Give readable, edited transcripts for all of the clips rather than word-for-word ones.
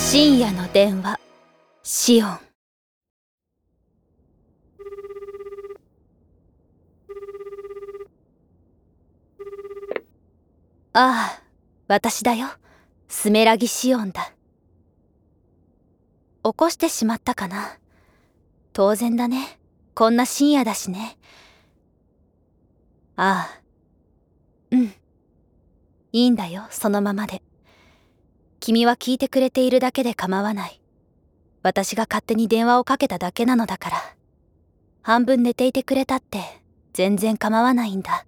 深夜の電話、シオン。ああ、私だよ。スメラギシオンだ。起こしてしまったかな。当然だね。こんな深夜だしね。ああ、うん。いいんだよ、そのままで。君は聞いてくれているだけで構わない。私が勝手に電話をかけただけなのだから。半分寝ていてくれたって全然構わないんだ。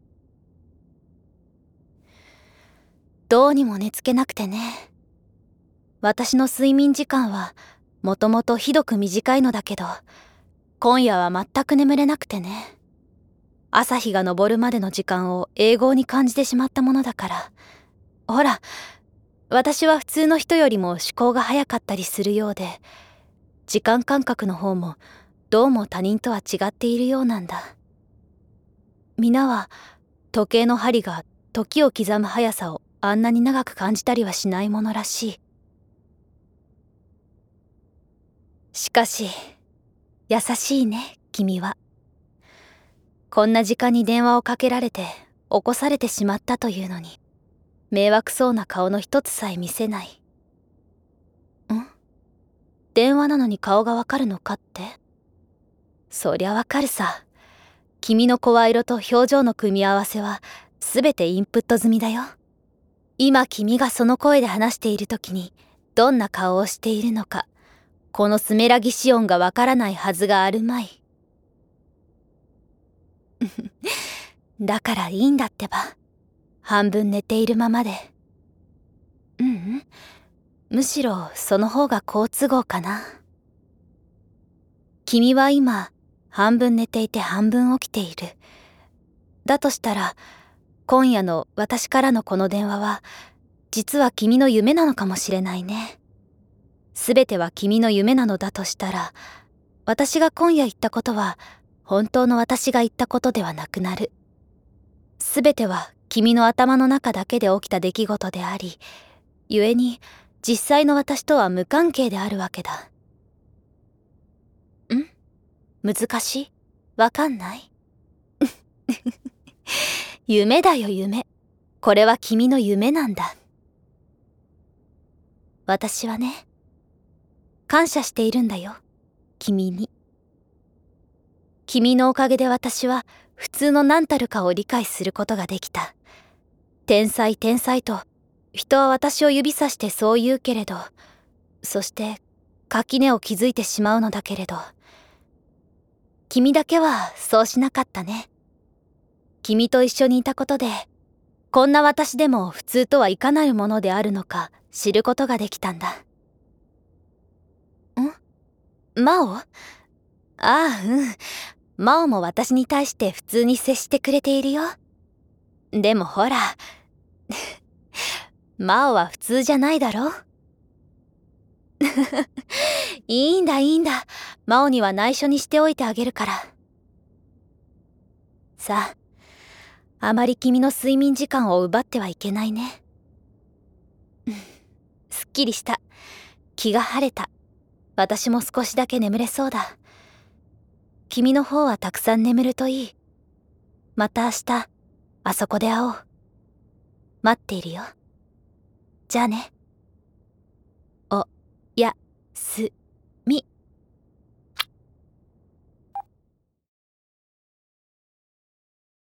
どうにも寝つけなくてね。私の睡眠時間はもともとひどく短いのだけど、今夜は全く眠れなくてね。朝日が昇るまでの時間を永劫に感じてしまったものだから。ほら、私は普通の人よりも思考が早かったりするようで、時間感覚の方もどうも他人とは違っているようなんだ。皆は時計の針が時を刻む速さをあんなに長く感じたりはしないものらしい。しかし、優しいね、君は。こんな時間に電話をかけられて起こされてしまったというのに、迷惑そうな顔の一つさえ見せない。電話なのに顔がわかるのかって？そりゃわかるさ。君の声色と表情の組み合わせはすべてインプット済みだよ。今君がその声で話している時にどんな顔をしているのか、このスメラギシオンがわからないはずがあるまい。だからいいんだってば。半分寝ているままで。むしろその方が好都合かな。君は今半分寝ていて半分起きている。だとしたら今夜の私からのこの電話は実は君の夢なのかもしれないね。すべては君の夢なのだとしたら、私が今夜言ったことは本当の私が言ったことではなくなる。すべては君の頭の中だけで起きた出来事であり、故に実際の私とは無関係であるわけだ。難しい？わかんない？夢だよ、夢。これは君の夢なんだ。私はね、感謝しているんだよ、君に。君のおかげで私は普通の何たるかを理解することができた。天才天才と人は私を指さしてそう言うけれど、そして垣根を築いてしまうのだけれど、君だけはそうしなかったね。君と一緒にいたことで、こんな私でも普通とはいかないものであるのか知ることができたんだ。マオ？ああ、マオも私に対して普通に接してくれているよ。でもほら、マオは普通じゃないだろ。いいんだいいんだ。マオには内緒にしておいてあげるから。さあ、あまり君の睡眠時間を奪ってはいけないね。すっきりした。気が晴れた。私も少しだけ眠れそうだ。君の方はたくさん眠るといい。また明日、あそこで会おう。待っているよ。じゃあね。